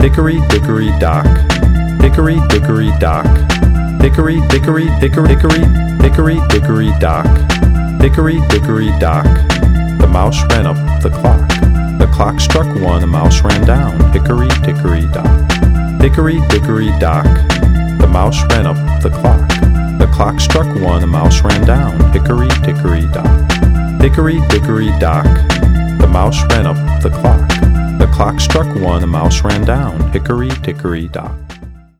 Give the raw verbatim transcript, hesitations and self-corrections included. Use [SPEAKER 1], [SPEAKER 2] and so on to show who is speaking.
[SPEAKER 1] Hickory dickory dock. Hickory dickory dock. Hickory dickory dickory dickory hickory dickory dock. Hickory dickory dock. The mouse ran up the clock. The clock struck one, the mouse ran down. Hickory dickory dock. Hickory dickory dock. The mouse ran up the clock. The clock struck one, the mouse ran down. Hickory dickory dock. Hickory dickory dock. The mouse ran up the clock. The clock struck one, the mouse ran down. Hickory dickory dock.